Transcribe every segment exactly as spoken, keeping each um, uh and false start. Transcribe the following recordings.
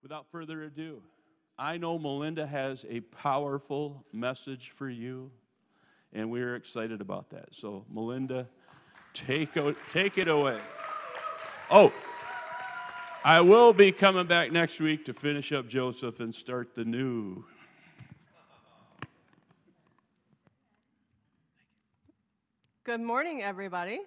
Without further ado, I know Melinda has a powerful message for you, and we're excited about that. So, Melinda, take, take it away. Oh, I will be coming back next week to finish up Joseph and start the new. Good morning, everybody.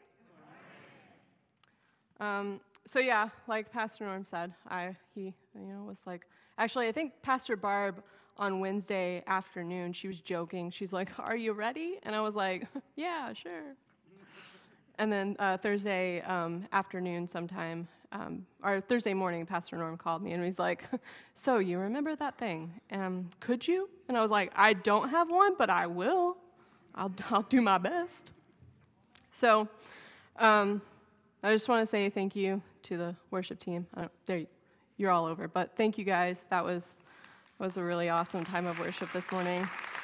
Good morning. Um, so yeah, like Pastor Norm said, I he you know was like, actually I think Pastor Barb on Wednesday afternoon, she was joking. She's like, "Are you ready?" And I was like, "Yeah, sure." And then uh, Thursday um, afternoon sometime, um, or Thursday morning, Pastor Norm called me and he's like, "So you remember that thing? Um, could you?" And I was like, "I don't have one, but I will. I'll I'll do my best." So, um, I just want to say thank you to the worship team. I don't, there, you're all over, but thank you guys. That was was a really awesome time of worship this morning.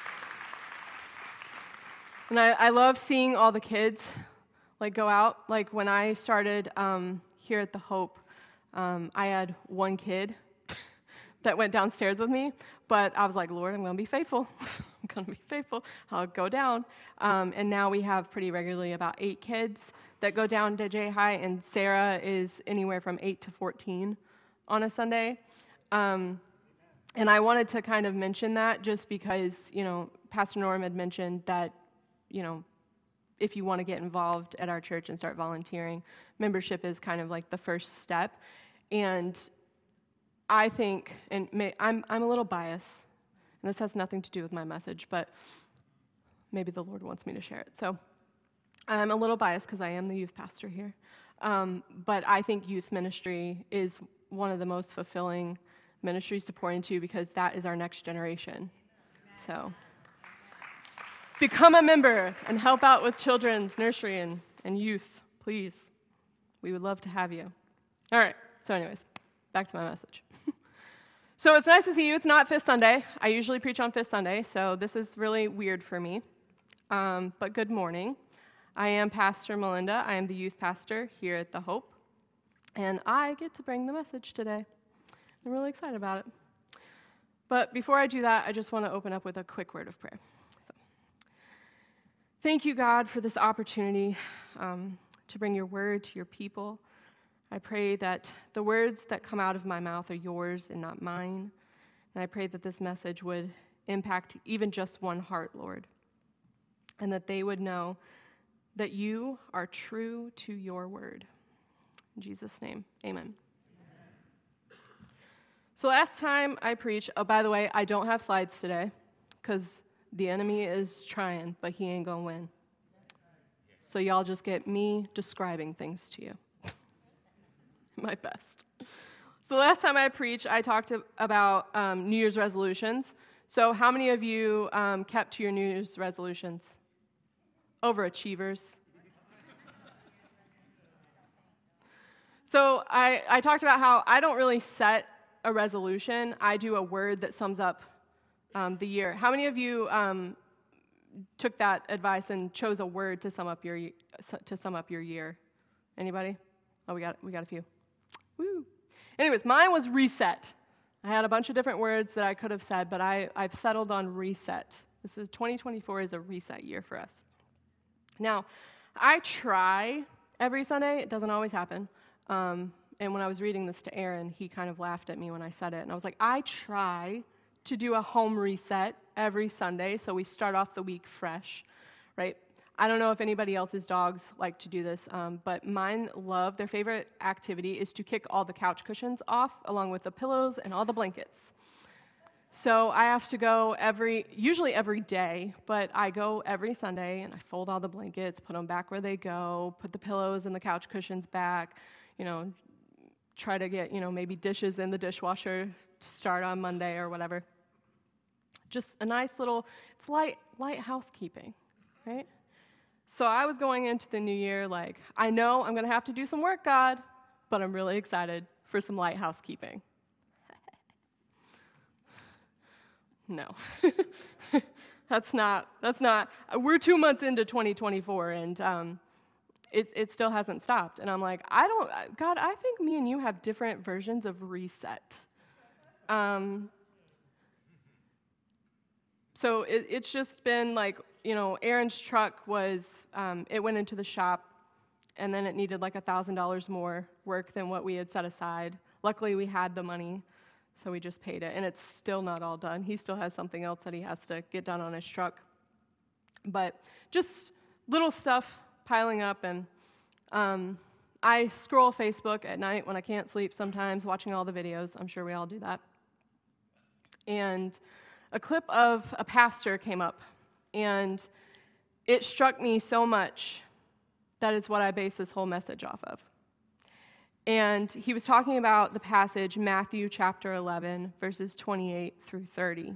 And I, I love seeing all the kids like go out. Like when I started um, here at the Hope, um, I had one kid that went downstairs with me, but I was like, "Lord, I'm going to be faithful. I'm going to be faithful. I'll go down." Um, and now we have pretty regularly about eight kids that go down to J High, and Sarah is anywhere from eight to fourteen on a Sunday. Um, and I wanted to kind of mention that just because, you know, Pastor Norm had mentioned that, you know, if you want to get involved at our church and start volunteering, membership is kind of like the first step. And I think, and may, I'm I'm a little biased, and this has nothing to do with my message, but maybe the Lord wants me to share it. So I'm a little biased because I am the youth pastor here, um, but I think youth ministry is one of the most fulfilling ministries to pour into because that is our next generation. So become a member and help out with children's nursery and, and youth, please. We would love to have you. All right, so anyways, back to my message. So it's nice to see you. It's not Fifth Sunday. I usually preach on Fifth Sunday, so this is really weird for me. Um, but good morning. I am Pastor Melinda. I am the youth pastor here at the Hope, and I get to bring the message today. I'm really excited about it. But before I do that, I just want to open up with a quick word of prayer. So, thank you, God, for this opportunity um, to bring your word to your people. I pray that the words that come out of my mouth are yours and not mine. And I pray that this message would impact even just one heart, Lord, and that they would know that you are true to your word. In Jesus' name, amen. Amen. So last time I preached, oh, by the way, I don't have slides today because the enemy is trying, but he ain't going to win. So y'all just get me describing things to you. My best. So last time I preached, I talked about um, New Year's resolutions. So how many of you um, kept to your New Year's resolutions? Overachievers. So I, I talked about how I don't really set a resolution. I do a word that sums up um, the year. How many of you um, took that advice and chose a word to sum up your to sum up your year? Anybody? Oh, we got we got a few. Woo. Anyways, mine was reset. I had a bunch of different words that I could have said, but I, I've settled on reset. This is twenty twenty-four is a reset year for us. Now, I try every Sunday. It doesn't always happen. Um, and when I was reading this to Aaron, he kind of laughed at me when I said it. And I was like, I try to do a home reset every Sunday so we start off the week fresh, right? I don't know if anybody else's dogs like to do this, um, but mine love, their favorite activity is to kick all the couch cushions off along with the pillows and all the blankets. So I have to go every, usually every day, but I go every Sunday and I fold all the blankets, put them back where they go, put the pillows and the couch cushions back, you know, try to get, you know, maybe dishes in the dishwasher to start on Monday or whatever. Just a nice little, it's light, light housekeeping, right? So I was going into the new year like, I know I'm going to have to do some work, God, but I'm really excited for some light housekeeping. No. that's not, that's not, we're two months into twenty twenty-four, and um, it, it still hasn't stopped. And I'm like, I don't, God, I think me and you have different versions of reset. Um, so it, it's just been like, you know, Aaron's truck was, um, it went into the shop, and then it needed like one thousand dollars more work than what we had set aside. Luckily, we had the money, so we just paid it, and it's still not all done. He still has something else that he has to get done on his truck. But just little stuff piling up, and um, I scroll Facebook at night when I can't sleep sometimes, watching all the videos. I'm sure we all do that. And a clip of a pastor came up, and it struck me so much that is what I base this whole message off of. And he was talking about the passage, Matthew chapter eleven, verses twenty-eight through thirty,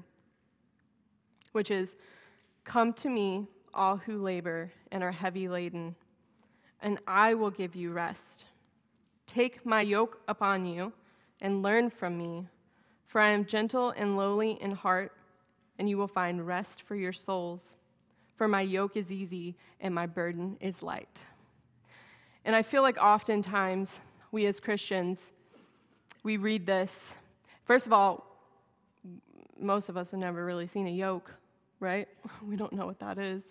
which is, "Come to me, all who labor and are heavy laden, and I will give you rest. Take my yoke upon you and learn from me, for I am gentle and lowly in heart, and you will find rest for your souls. For my yoke is easy and my burden is light." And I feel like oftentimes we as Christians, we read this. First of all, most of us have never really seen a yoke, right? We don't know what that is.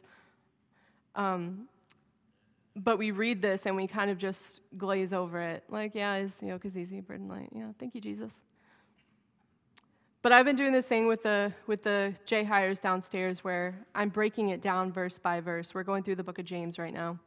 Um, but we read this and we kind of just glaze over it. Like, yeah, his yoke is easy, burden light. Yeah, thank you, Jesus. But I've been doing this thing with the with the J hires downstairs where I'm breaking it down verse by verse. We're going through the book of James right now.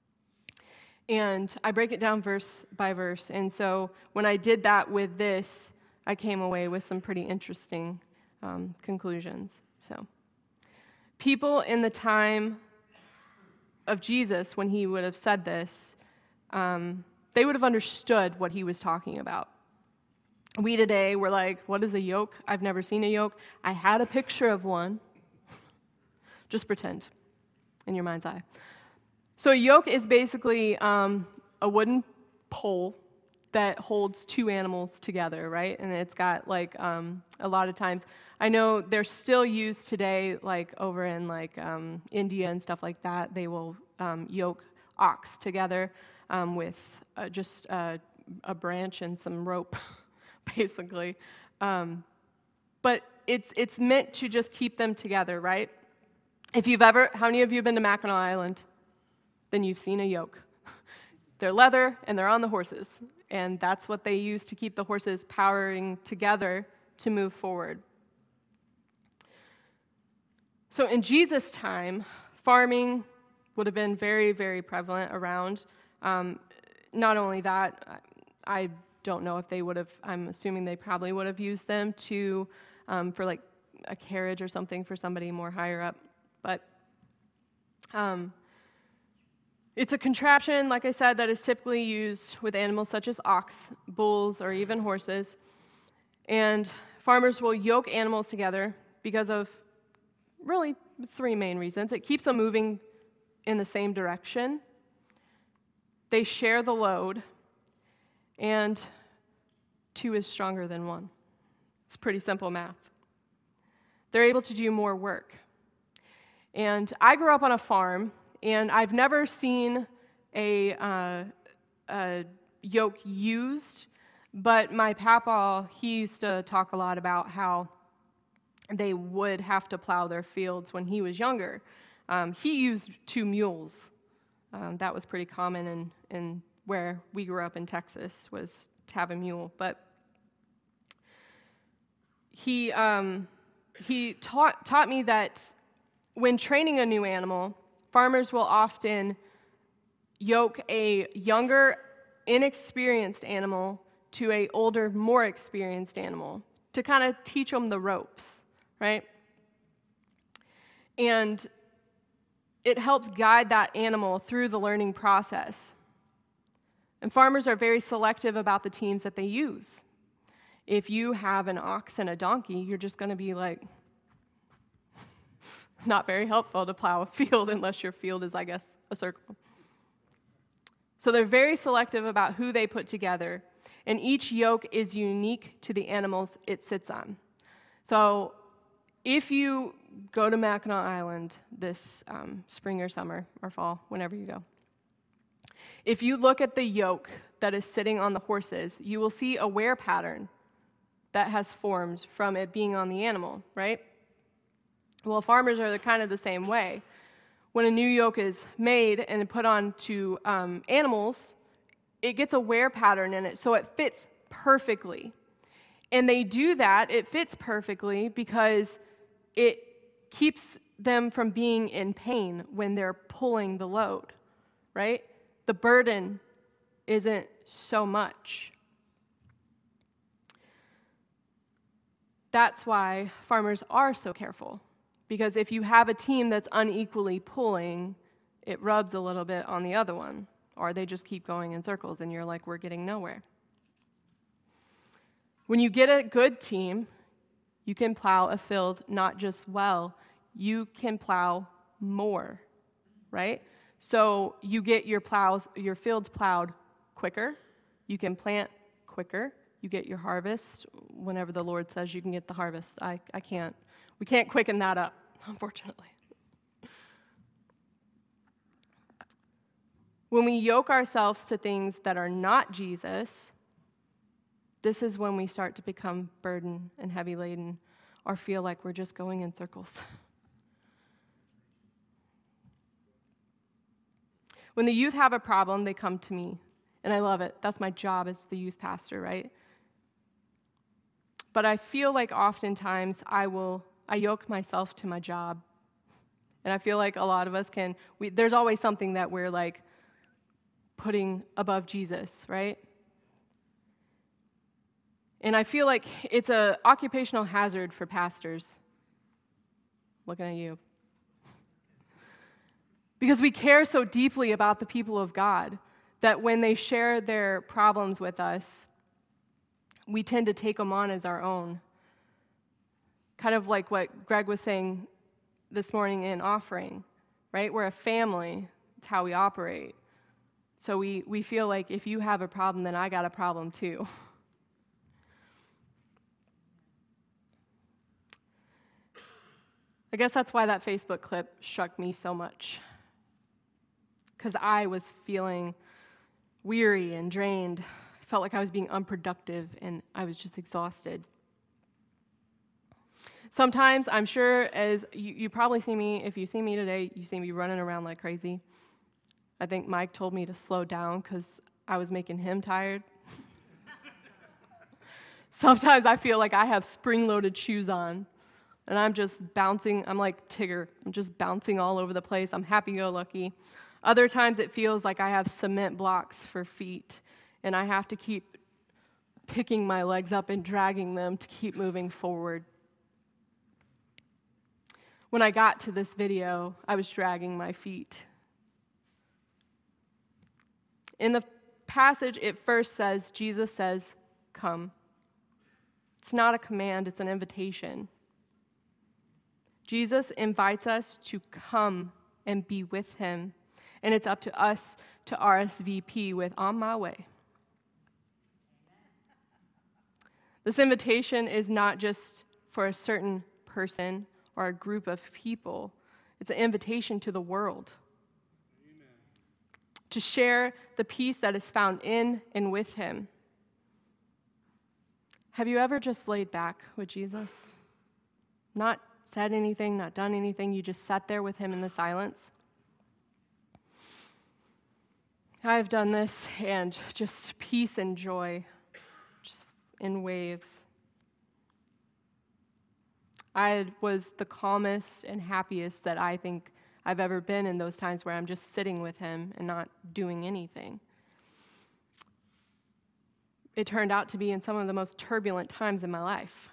And I break it down verse by verse. And so when I did that with this, I came away with some pretty interesting um, conclusions. So people in the time of Jesus, when he would have said this, um, they would have understood what he was talking about. We today, we're like, what is a yoke? I've never seen a yoke. I had a picture of one. Just pretend in your mind's eye. So a yoke is basically um, a wooden pole that holds two animals together, right? And it's got like um, a lot of times, I know they're still used today, like over in like um, India and stuff like that. They will um, yoke ox together um, with uh, just uh, a branch and some rope, basically. Um, but it's it's meant to just keep them together, right? If you've ever, how many of you have been to Mackinac Island? Then you've seen a yoke. They're leather, and they're on the horses. And that's what they use to keep the horses powering together to move forward. So in Jesus' time, farming would have been very, very prevalent around. Um, not only that, I don't know if they would have, I'm assuming they probably would have used them to, um, for like a carriage or something for somebody more higher up. But um, it's a contraption, like I said, that is typically used with animals such as ox, bulls, or even horses. And farmers will yoke animals together because of really three main reasons. It keeps them moving in the same direction. They share the load. And two is stronger than one. It's pretty simple math. They're able to do more work. And I grew up on a farm, and I've never seen a, uh, a yoke used, but my papa, he used to talk a lot about how they would have to plow their fields when he was younger. Um, he used two mules. Um, that was pretty common in, in where we grew up in Texas, was to have a mule. But he um, he taught taught me that when training a new animal, farmers will often yoke a younger, inexperienced animal to a older, more experienced animal to kind of teach them the ropes, right? And it helps guide that animal through the learning process. And farmers are very selective about the teams that they use. If you have an ox and a donkey, you're just going to be like, not very helpful to plow a field unless your field is, I guess, a circle. So they're very selective about who they put together, and each yoke is unique to the animals it sits on. So if you go to Mackinac Island this um, spring or summer or fall, whenever you go, if you look at the yoke that is sitting on the horses, you will see a wear pattern that has formed from it being on the animal, right? Well, farmers are kind of the same way. When a new yoke is made and put on to um, animals, it gets a wear pattern in it, so it fits perfectly. And they do that, it fits perfectly because it keeps them from being in pain when they're pulling the load, right? The burden isn't so much. That's why farmers are so careful, because if you have a team that's unequally pulling, it rubs a little bit on the other one, or they just keep going in circles and you're like, we're getting nowhere. When you get a good team, you can plow a field not just well, you can plow more, right? So you get your plows, your fields plowed quicker, you can plant quicker, you get your harvest whenever the Lord says you can get the harvest. I, I can't, we can't quicken that up, unfortunately. When we yoke ourselves to things that are not Jesus, this is when we start to become burdened and heavy laden or feel like we're just going in circles. When the youth have a problem, they come to me, and I love it. That's my job as the youth pastor, right? But I feel like oftentimes I will, I yoke myself to my job, and I feel like a lot of us can, we, there's always something that we're like putting above Jesus, right? And I feel like it's an occupational hazard for pastors. Looking at you. Because we care so deeply about the people of God that when they share their problems with us, we tend to take them on as our own. Kind of like what Greg was saying this morning in offering, right? We're a family. It's how we operate. So we, we feel like if you have a problem, then I got a problem too. I guess that's why that Facebook clip struck me so much. Because I was feeling weary and drained. I felt like I was being unproductive, and I was just exhausted. Sometimes, I'm sure, as you, you probably see me, if you see me today, you see me running around like crazy. I think Mike told me to slow down because I was making him tired. Sometimes I feel like I have spring-loaded shoes on, and I'm just bouncing. I'm like Tigger. I'm just bouncing all over the place. I'm happy-go-lucky. Other times it feels like I have cement blocks for feet, and I have to keep picking my legs up and dragging them to keep moving forward. When I got to this video, I was dragging my feet. In the passage, it first says, Jesus says, come. It's not a command, it's an invitation. Jesus invites us to come and be with him. And it's up to us to R S V P with, on my way. This invitation is not just for a certain person or a group of people. It's an invitation to the world. Amen. To share the peace that is found in and with him. Have you ever just laid back with Jesus? Not said anything, not done anything, you just sat there with him in the silence? I've done this, and just peace and joy, just in waves. I was the calmest and happiest that I think I've ever been in those times where I'm just sitting with him and not doing anything. It turned out to be in some of the most turbulent times in my life.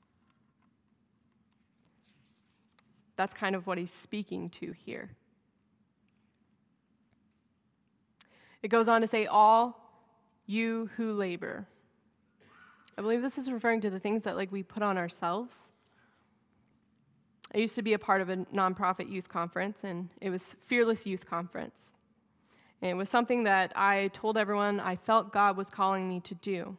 That's kind of what he's speaking to here. It goes on to say, all you who labor. I believe this is referring to the things that like we put on ourselves. I used to be a part of a nonprofit youth conference, and it was Fearless Youth Conference. And it was something that I told everyone I felt God was calling me to do.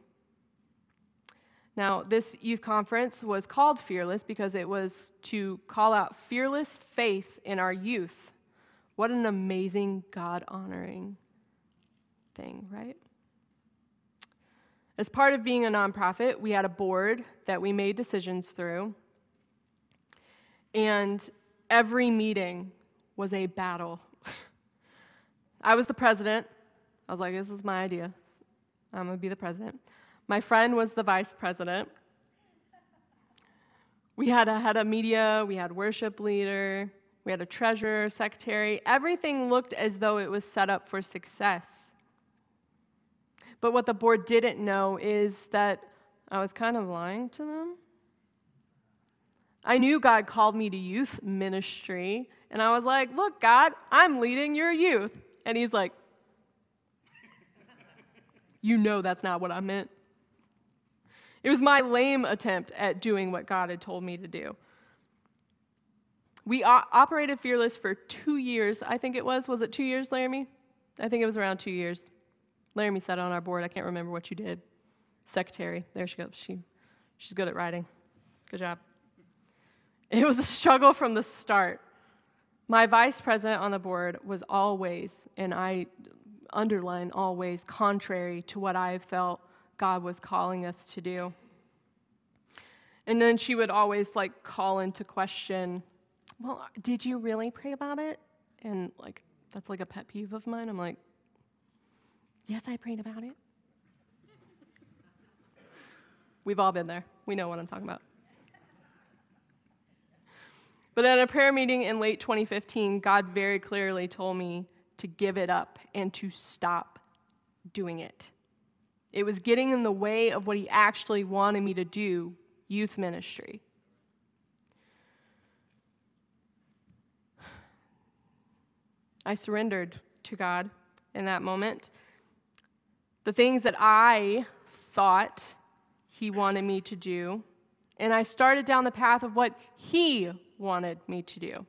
Now, this youth conference was called Fearless because it was to call out fearless faith in our youth. What an amazing, God-honoring thing, right? As part of being a nonprofit, we had a board that we made decisions through, and every meeting was a battle. I was the president. I was like, this is my idea. I'm going to be the president. My friend was the vice president. We had a head of media, we had worship leader, we had a treasurer, secretary. Everything looked as though it was set up for success. But what the board didn't know is that I was kind of lying to them. I knew God called me to youth ministry, and I was like, look, God, I'm leading your youth. And he's like, you know that's not what I meant. It was my lame attempt at doing what God had told me to do. We o- operated Fearless for two years, I think it was. Was it two years, Laramie? I think it was around two years. Laramie sat on our board. I can't remember what you did. Secretary. There she goes. She, she's good at writing. Good job. It was a struggle from the start. My vice president on the board was always, and I underline always, contrary to what I felt God was calling us to do. And then she would always like call into question, well, did you really pray about it? And like, that's like a pet peeve of mine. I'm like, yes, I prayed about it. We've all been there. We know what I'm talking about. But at a prayer meeting in late twenty fifteen, God very clearly told me to give it up and to stop doing it. It was getting in the way of what he actually wanted me to do, youth ministry. I surrendered to God in that moment. The things that I thought he wanted me to do, and I started down the path of what he wanted me to do.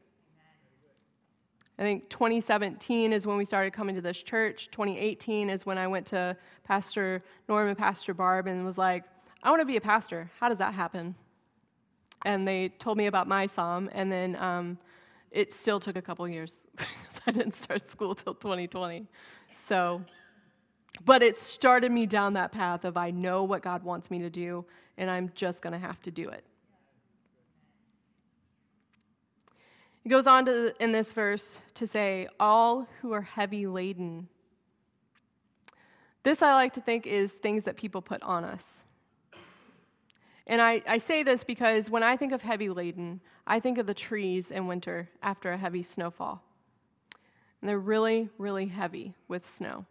I think twenty seventeen is when we started coming to this church. twenty eighteen is when I went to Pastor Norm and Pastor Barb and was like, I want to be a pastor. How does that happen? And they told me about my psalm, and then um, it still took a couple years. I didn't start school till twenty twenty. So, but it started me down that path of I know what God wants me to do, and I'm just going to have to do it. He goes on to, in this verse to say, all who are heavy laden. This I like to think is things that people put on us. And I, I say this because when I think of heavy laden, I think of the trees in winter after a heavy snowfall. And they're really, really heavy with snow.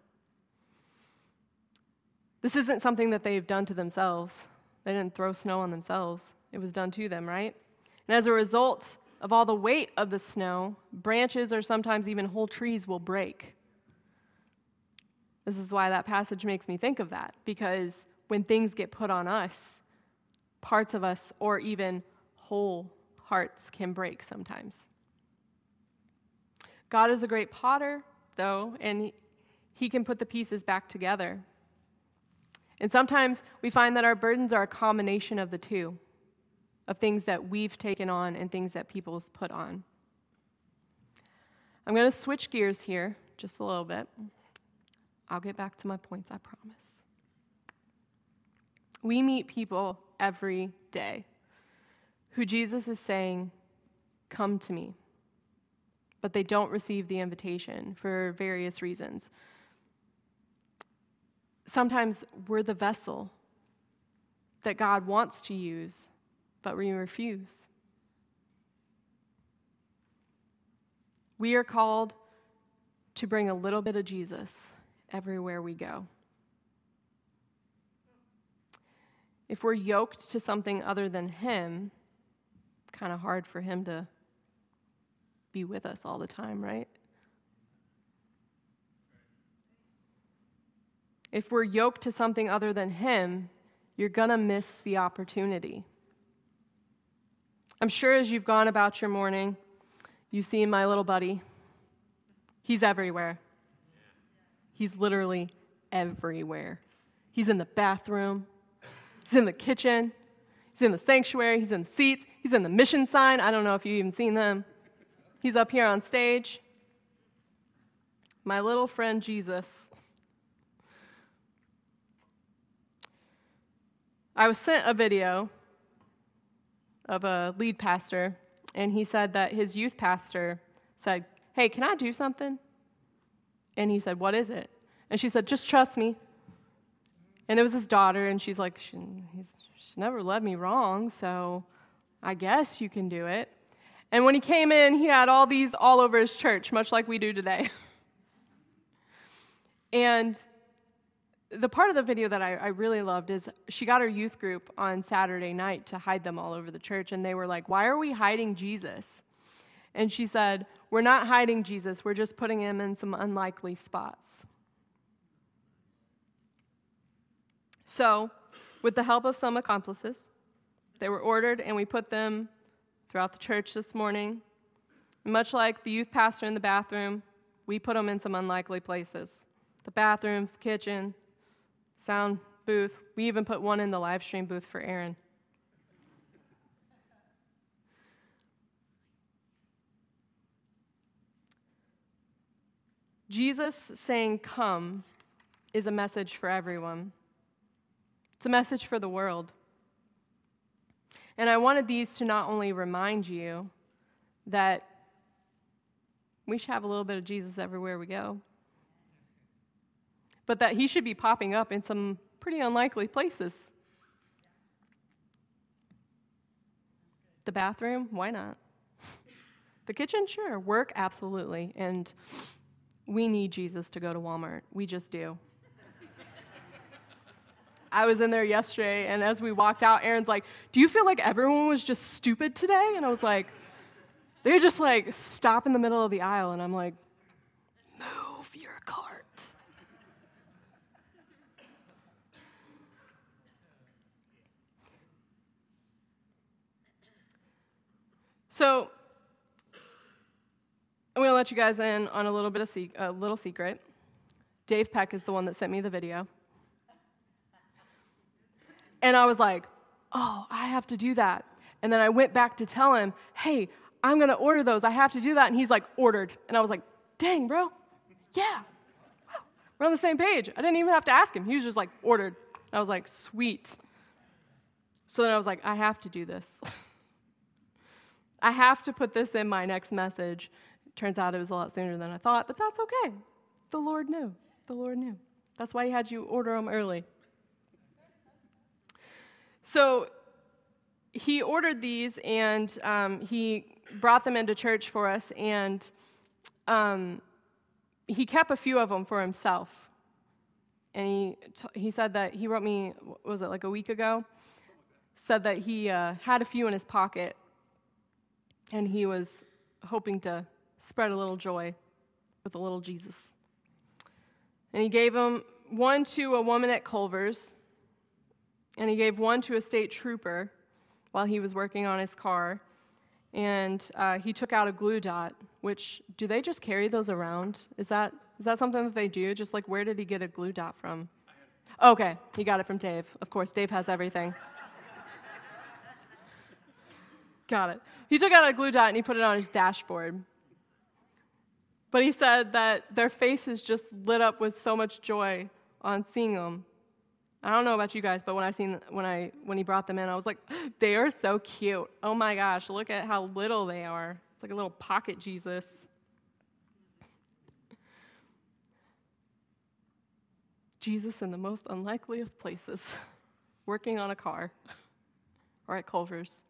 This isn't something that they've done to themselves. They didn't throw snow on themselves. It was done to them, right? And as a result of all the weight of the snow, branches or sometimes even whole trees will break. This is why that passage makes me think of that, because when things get put on us, parts of us or even whole hearts can break sometimes. God is a great potter, though, and he can put the pieces back together. And sometimes we find that our burdens are a combination of the two, of things that we've taken on and things that people's put on. I'm going to switch gears here just a little bit. I'll get back to my points, I promise. We meet people every day who Jesus is saying, come to me, but they don't receive the invitation for various reasons. Sometimes we're the vessel that God wants to use, but we refuse. We are called to bring a little bit of Jesus everywhere we go. If we're yoked to something other than him, kind of hard for him to be with us all the time, right? If we're yoked to something other than him, you're going to miss the opportunity. I'm sure as you've gone about your morning, you've seen my little buddy. He's everywhere. He's literally everywhere. He's in the bathroom. He's in the kitchen. He's in the sanctuary. He's in the seats. He's in the mission sign. I don't know if you've even seen them. He's up here on stage. My little friend Jesus. I was sent a video of a lead pastor, and he said that his youth pastor said, "Hey, can I do something?" And he said, "What is it?" And she said, "Just trust me." And it was his daughter, and she's like, she, he's, she's never led me wrong, so I guess you can do it. And when he came in, he had all these all over his church, much like we do today. And the part of the video that I, I really loved is she got her youth group on Saturday night to hide them all over the church, and they were like, "Why are we hiding Jesus?" And she said, "We're not hiding Jesus, we're just putting him in some unlikely spots." So, with the help of some accomplices, they were ordered, and we put them throughout the church this morning. Much like the youth pastor in the bathroom, we put them in some unlikely places. The bathrooms, the kitchen, sound booth. We even put one in the live stream booth for Aaron. Jesus saying, "Come," is a message for everyone. It's a message for the world. And I wanted these to not only remind you that we should have a little bit of Jesus everywhere we go, but that he should be popping up in some pretty unlikely places. The bathroom, why not? The kitchen, sure. Work, absolutely. And we need Jesus to go to Walmart. We just do. I was in there yesterday, and as we walked out, Aaron's like, "Do you feel like everyone was just stupid today?" And I was like, they would just like stop in the middle of the aisle, and I'm like, "Move your cart." So I'm going to let you guys in on a little bit of se- a little secret. Dave Peck is the one that sent me the video. And I was like, "Oh, I have to do that." And then I went back to tell him, "Hey, I'm going to order those. I have to do that." And he's like, "Ordered." And I was like, "Dang, bro. Yeah. We're on the same page." I didn't even have to ask him. He was just like, "Ordered." And I was like, "Sweet." So then I was like, I have to do this. I have to put this in my next message. It turns out it was a lot sooner than I thought, but that's okay. The Lord knew. The Lord knew. That's why he had you order them early. So he ordered these, and um, he brought them into church for us, and um, he kept a few of them for himself. And he t- he said that he wrote me, what was it, like a week ago? Said that he uh, had a few in his pocket, and he was hoping to spread a little joy with a little Jesus. And he gave them one to a woman at Culver's, and he gave one to a state trooper while he was working on his car. And uh, he took out a glue dot, which, do they just carry those around? Is that is that something that they do? Just like, where did he get a glue dot from? Okay, he got it from Dave. Of course, Dave has everything. Got it. He took out a glue dot and he put it on his dashboard. But he said that their faces just lit up with so much joy on seeing them. I don't know about you guys, but when I seen when I when he brought them in, I was like, they are so cute. Oh my gosh, look at how little they are. It's like a little pocket Jesus. Jesus in the most unlikely of places, working on a car or at Culver's.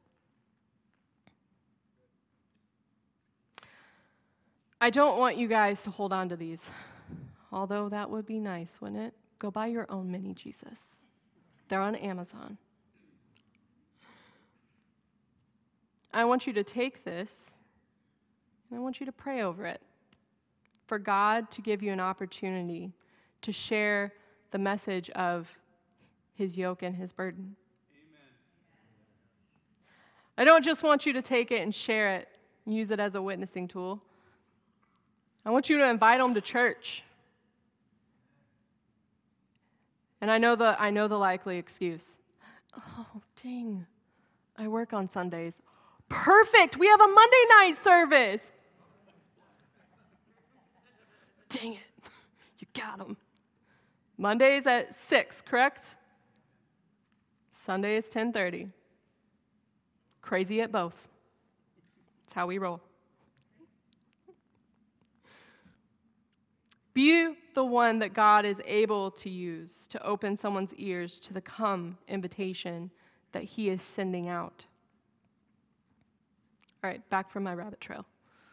I don't want you guys to hold on to these, although that would be nice, wouldn't it? Go buy your own mini Jesus. They're on Amazon. I want you to take this, and I want you to pray over it, for God to give you an opportunity to share the message of his yoke and his burden. Amen. I don't just want you to take it and share it and use it as a witnessing tool. I want you to invite them to church. And I know the I know the likely excuse. Oh, dang. I work on Sundays. Perfect. We have a Monday night service. Dang it. You got them. Mondays at six, correct? Sunday is ten thirty. Crazy at both. That's how we roll. Be the one that God is able to use to open someone's ears to the come invitation that he is sending out. All right, back from my rabbit trail.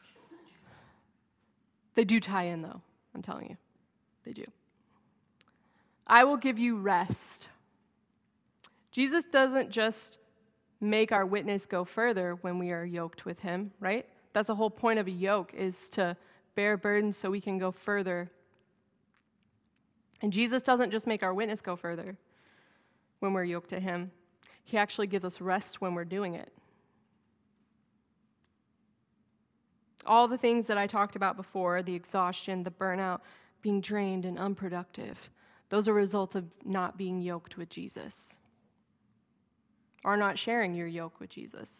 They do tie in, though, I'm telling you. They do. I will give you rest. Jesus doesn't just make our witness go further when we are yoked with him, right? That's the whole point of a yoke, is to bear burdens so we can go further. And Jesus doesn't just make our witness go further when we're yoked to him. He actually gives us rest when we're doing it. All the things that I talked about before, the exhaustion, the burnout, being drained and unproductive, those are results of not being yoked with Jesus, or not sharing your yoke with Jesus.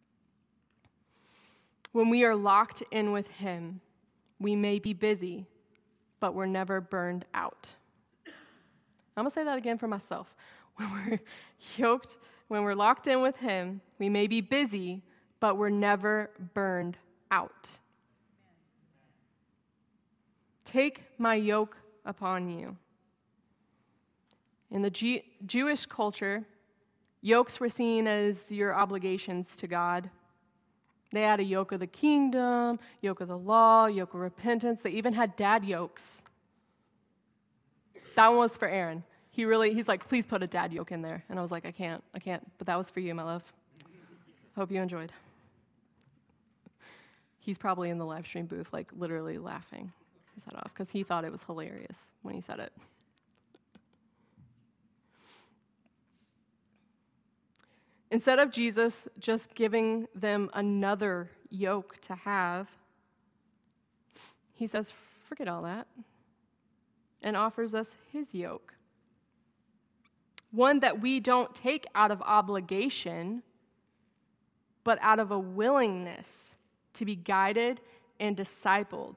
When we are locked in with him, we may be busy, but we're never burned out. I'm going to say that again for myself. When we're yoked, when we're locked in with him, we may be busy, but we're never burned out. Take my yoke upon you. In the G- Jewish culture, yokes were seen as your obligations to God. They had a yoke of the kingdom, yoke of the law, yoke of repentance. They even had dad yokes. That one was for Aaron. He really, he's like, please put a dad yoke in there. And I was like, I can't, I can't. But that was for you, my love. Hope you enjoyed. He's probably in the live stream booth, like literally laughing his head off, because he thought it was hilarious when he said it. Instead of Jesus just giving them another yoke to have, he says, forget all that, and offers us his yoke. One that we don't take out of obligation, but out of a willingness to be guided and discipled.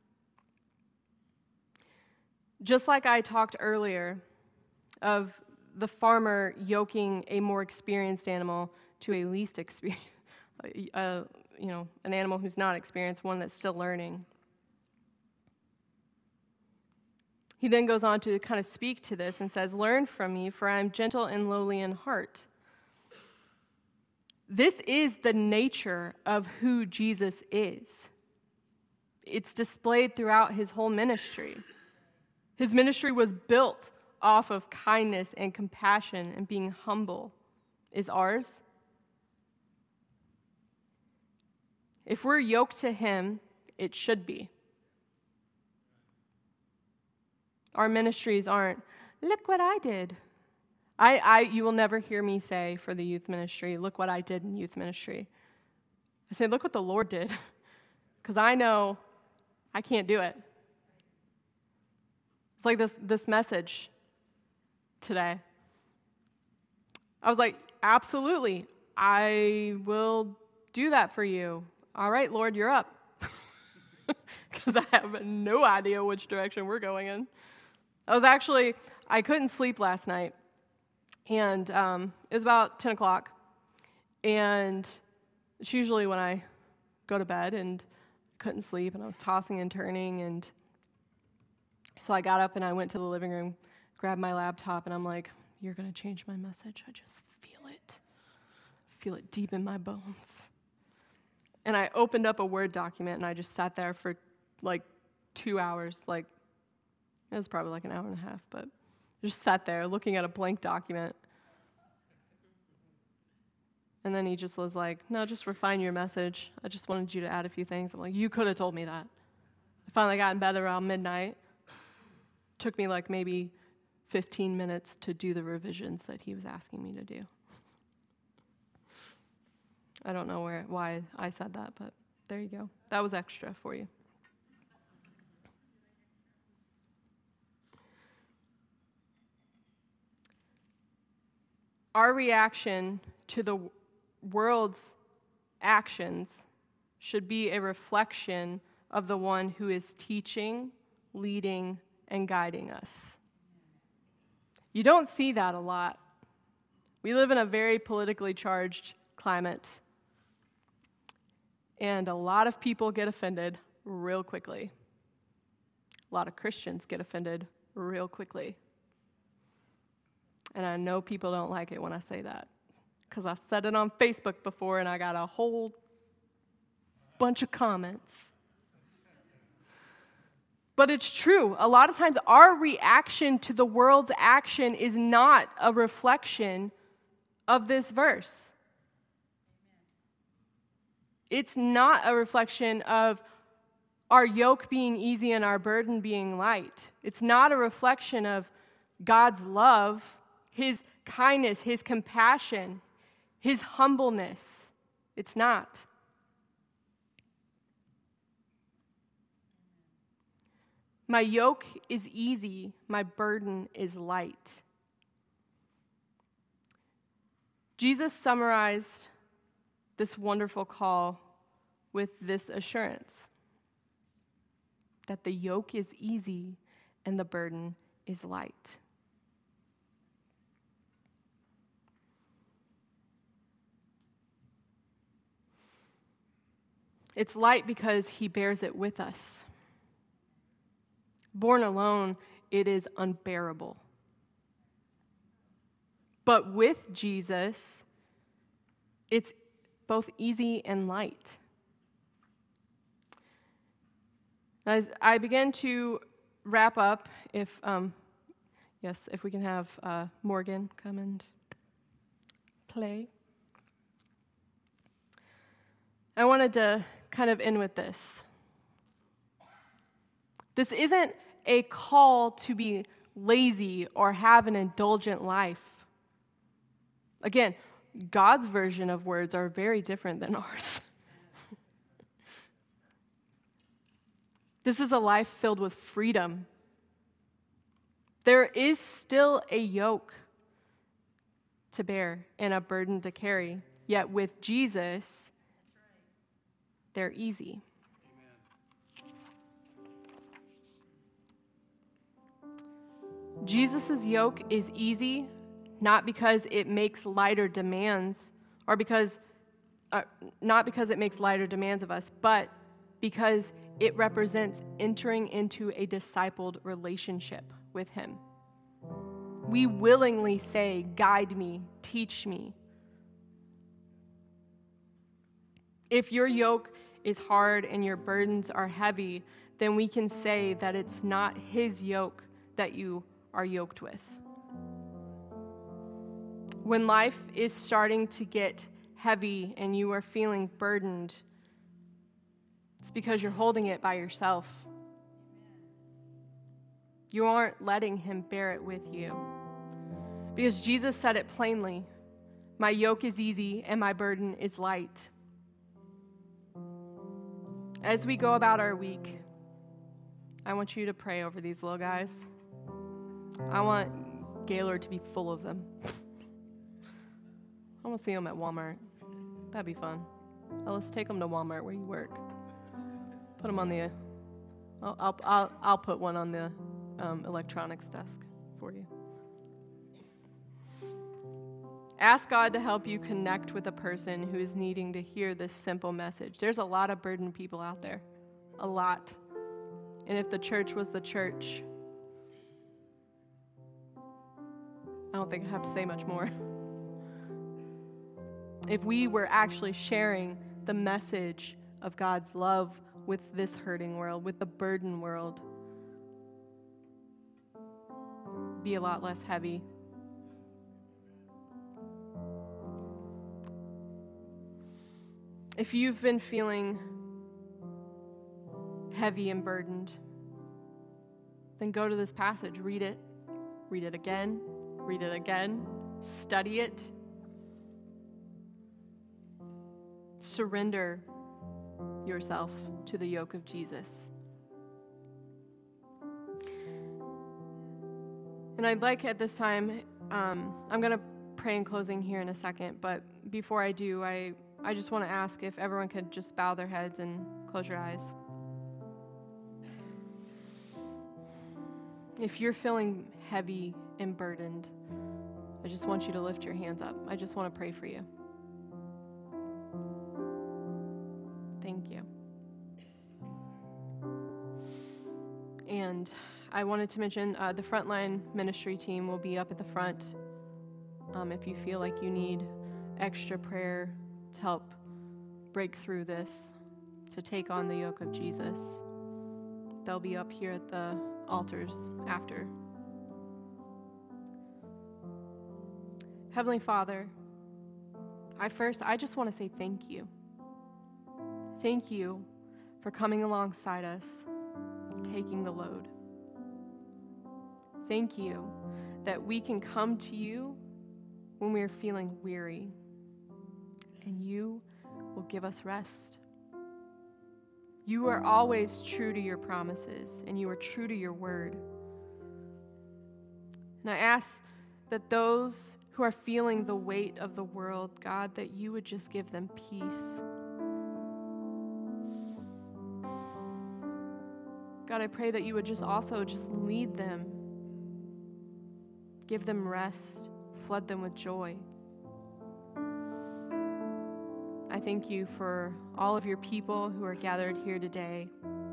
Just like I talked earlier of the farmer yoking a more experienced animal to a least experienced, uh, you know, an animal who's not experienced, one that's still learning. He then goes on to kind of speak to this and says, learn from me, for I am gentle and lowly in heart. This is the nature of who Jesus is. It's displayed throughout his whole ministry. His ministry was built off of kindness and compassion and being humble. Is ours? If we're yoked to him, it should be. Our ministries aren't, look what I did. I, I, you will never hear me say for the youth ministry, look what I did in youth ministry. I say, look what the Lord did, because I know I can't do it. It's like this, this message today. I was like, absolutely, I will do that for you. All right, Lord, you're up. Because I have no idea which direction we're going in. I was actually, I couldn't sleep last night. And um, it was about ten o'clock. And it's usually when I go to bed and couldn't sleep, and I was tossing and turning. And so I got up and I went to the living room, grabbed my laptop, and I'm like, you're going to change my message. I just feel it. Feel it deep in my bones. And I opened up a Word document, and I just sat there for like two hours. Like, it was probably like an hour and a half, but just sat there looking at a blank document. And then he just was like, no, just refine your message. I just wanted you to add a few things. I'm like, you could have told me that. I finally got in bed around midnight. Took me like maybe fifteen minutes to do the revisions that he was asking me to do. I don't know where why I said that, but there you go. That was extra for you. Our reaction to the world's actions should be a reflection of the one who is teaching, leading, and guiding us. You don't see that a lot. We live in a very politically charged climate, and a lot of people get offended real quickly. A lot of Christians get offended real quickly. And I know people don't like it when I say that, because I said it on Facebook before and I got a whole bunch of comments. But it's true. A lot of times our reaction to the world's action is not a reflection of this verse. It's not a reflection of our yoke being easy and our burden being light. It's not a reflection of God's love, His kindness, His compassion, His humbleness. It's not. My yoke is easy, my burden is light. Jesus summarized this wonderful call with this assurance that the yoke is easy and the burden is light. It's light because He bears it with us. Born alone, it is unbearable. But with Jesus, it's both easy and light. As I begin to wrap up, if, um, yes, if we can have uh, Morgan come and play. I wanted to kind of end with this. This isn't a call to be lazy or have an indulgent life. Again, God's version of words are very different than ours. This is a life filled with freedom. There is still a yoke to bear and a burden to carry, yet with Jesus, they're easy. Jesus' yoke is easy, not because it makes lighter demands, or because, uh, not because it makes lighter demands of us, but because it represents entering into a discipled relationship with Him. We willingly say, guide me, teach me. If your yoke is hard and your burdens are heavy, then we can say that it's not His yoke that you are yoked with. When life is starting to get heavy and you are feeling burdened, it's because you're holding it by yourself. You aren't letting Him bear it with you. Because Jesus said it plainly, my yoke is easy and my burden is light. As we go about our week, I want you to pray over these little guys. I want Gaylord to be full of them. I want to see them at Walmart. That'd be fun. Well, let's take them to Walmart where you work. Put them on the, I'll, I'll, I'll, I'll put one on the um, electronics desk for you. Ask God to help you connect with a person who is needing to hear this simple message. There's a lot of burdened people out there. A lot. And if the church was the church, I don't think I have to say much more. If we were actually sharing the message of God's love with this hurting world, with the burdened world, it'd be a lot less heavy. If you've been feeling heavy and burdened, then go to this passage, read it, read it again, read it again, study it. Surrender yourself to the yoke of Jesus. And I'd like at this time, um, I'm going to pray in closing here in a second, but before I do, I, I just want to ask if everyone could just bow their heads and close your eyes. If you're feeling heavy and burdened, I just want you to lift your hands up. I just want to pray for you. Thank you. And I wanted to mention uh, the Frontline Ministry team will be up at the front. Um, if you feel like you need extra prayer to help break through this, to take on the yoke of Jesus, they'll be up here at the altars after. Heavenly Father, I first, I just want to say thank you. Thank you for coming alongside us, taking the load. Thank you that we can come to you when we are feeling weary, and you will give us rest. You are always true to your promises, and you are true to your word. And I ask that those who are feeling the weight of the world, God, that you would just give them peace. God, I pray that you would just also just lead them, give them rest, flood them with joy. I thank you for all of your people who are gathered here today.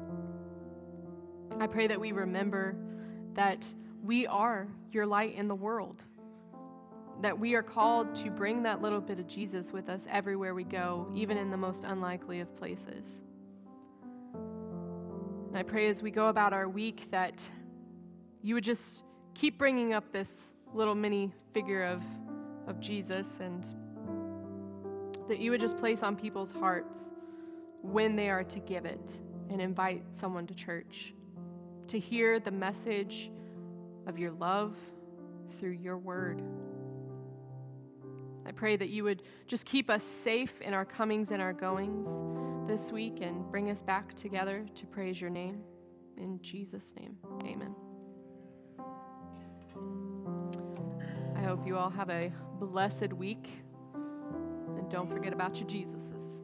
I pray that we remember that we are your light in the world, that we are called to bring that little bit of Jesus with us everywhere we go, even in the most unlikely of places. And I pray as we go about our week that you would just keep bringing up this little mini figure of, of Jesus, and that you would just place on people's hearts when they are to give it and invite someone to church, to hear the message of your love through your word. I pray that you would just keep us safe in our comings and our goings this week and bring us back together to praise your name. In Jesus' name, amen. I hope you all have a blessed week, and don't forget about your Jesuses.